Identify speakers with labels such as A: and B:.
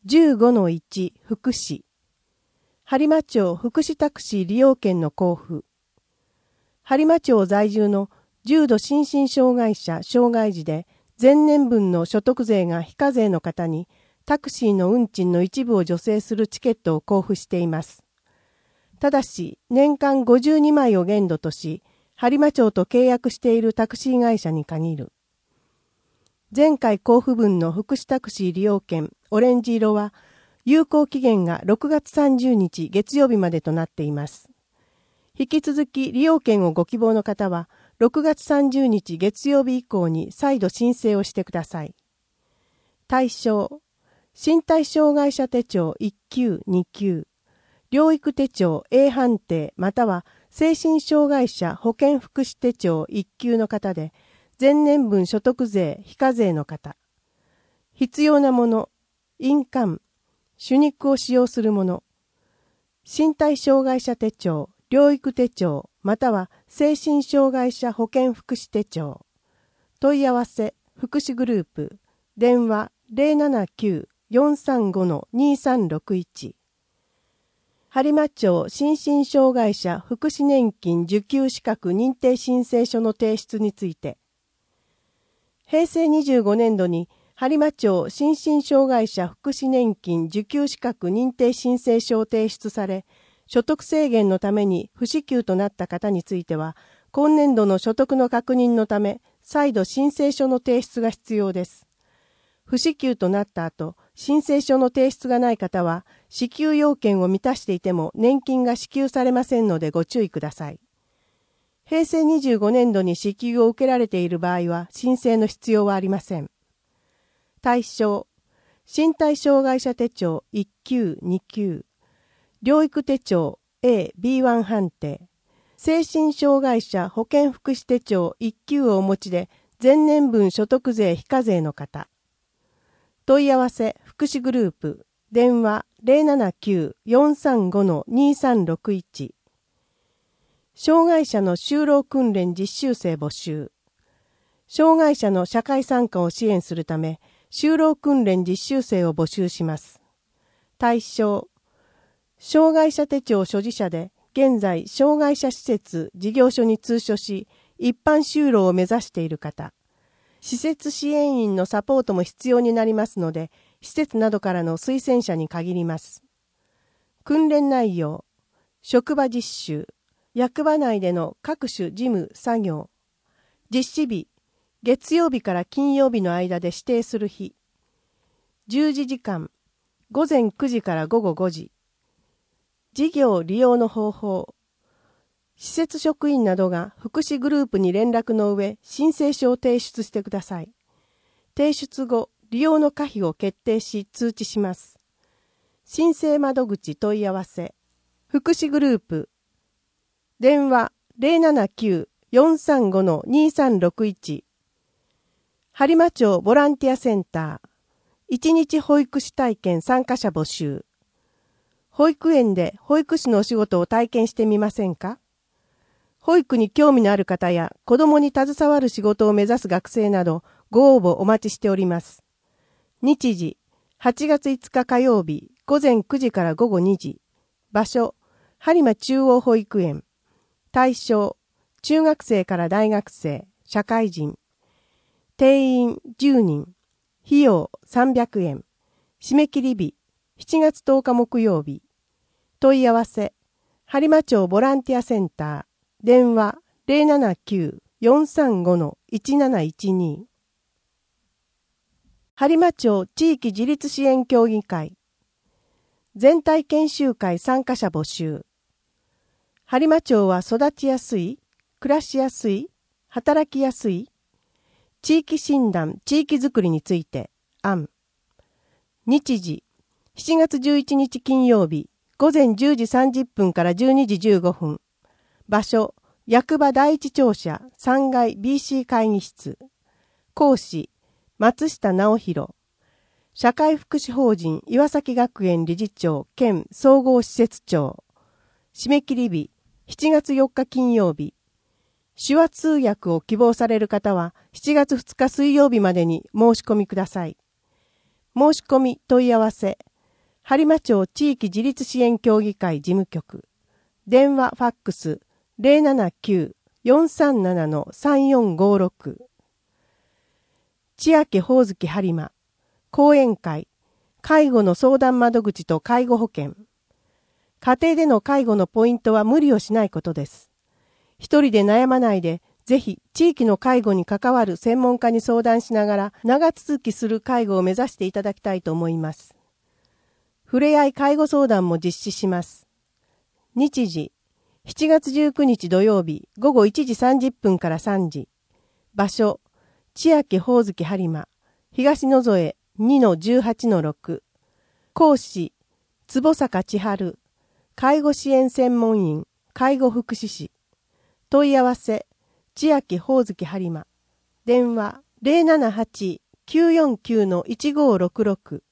A: 15-1 福祉。播磨町福祉タクシー利用券の交付。播磨町在住の重度心身障害者障害児で前年分の所得税が非課税の方にタクシーの運賃の一部を助成するチケットを交付しています。ただし年間52枚を限度とし、播磨町と契約しているタクシー会社に限る。前回交付分の福祉タクシー利用券オレンジ色は有効期限が6月30日月曜日までとなっています。引き続き利用券をご希望の方は6月30日月曜日以降に再度申請をしてください。対象、身体障害者手帳1級2級、療育手帳 A 判定または精神障害者保健福祉手帳1級の方で、前年分所得税非課税の方。必要なもの、印鑑、手肉を使用するもの。身体障害者手帳、療育手帳、または精神障害者保健福祉手帳。問い合わせ、福祉グループ、電話 079-435-2361。播磨町心身障害者福祉年金受給資格認定申請書の提出について、平成25年度に播磨町心身障害者福祉年金受給資格認定申請書を提出され、所得制限のために不支給となった方については、今年度の所得の確認のため、再度申請書の提出が必要です。不支給となった後、申請書の提出がない方は、支給要件を満たしていても年金が支給されませんのでご注意ください。平成25年度に支給を受けられている場合は申請の必要はありません。対象、身体障害者手帳1級2級、療育手帳 A、B1 判定、精神障害者保健福祉手帳1級をお持ちで前年分所得税非課税の方。問い合わせ、福祉グループ、電話 079-435-2361。障害者の就労訓練実習生募集。障害者の社会参加を支援するため、就労訓練実習生を募集します。対象、障害者手帳所持者で、現在障害者施設事業所に通所し、一般就労を目指している方。施設支援員のサポートも必要になりますので、施設などからの推薦者に限ります。訓練内容、職場実習、役場内での各種事務作業。実施日、月曜日から金曜日の間で指定する日。従事時間、午前9時から午後5時。事業利用の方法。施設職員などが福祉グループに連絡の上、申請書を提出してください。提出後、利用の可否を決定し通知します。申請窓口問い合わせ。福祉グループ。電話 079-435-2361。播磨町ボランティアセンター。1日保育士体験参加者募集。保育園で保育士のお仕事を体験してみませんか？保育に興味のある方や子供に携わる仕事を目指す学生などご応募お待ちしております。日時、8月5日火曜日午前9時から午後2時。場所、播磨中央保育園。対象、中学生から大学生、社会人。定員10人。費用300円。締め切り日、7月10日木曜日。問い合わせ、播磨町ボランティアセンター。電話 079-435-1712。播磨町地域自立支援協議会。全体研修会参加者募集。播磨町は育ちやすい、暮らしやすい、働きやすい、地域診断、地域づくりについて、案。日時、7月11日金曜日、午前10時30分から12時15分。場所、役場第一庁舎3階 BC 会議室。講師、松下直弘。社会福祉法人岩崎学園理事長兼総合施設長。締め切り日、7月4日金曜日。手話通訳を希望される方は7月2日水曜日までに申し込みください。申し込み問い合わせ、 播磨町地域自立支援協議会事務局。電話ファックス 079-437-3456。千秋ほおずき播磨。講演会。介護の相談窓口と介護保険。家庭での介護のポイントは無理をしないことです。一人で悩まないで、ぜひ地域の介護に関わる専門家に相談しながら長続きする介護を目指していただきたいと思います。ふれあい介護相談も実施します。日時、7月19日土曜日午後1時30分から3時。場所、千秋ほおずき播磨、東野添 2-18-6。講師、坪坂千春、介護支援専門員、介護福祉士。問い合わせ、千秋ほおずき播磨。電話、078-949-1566。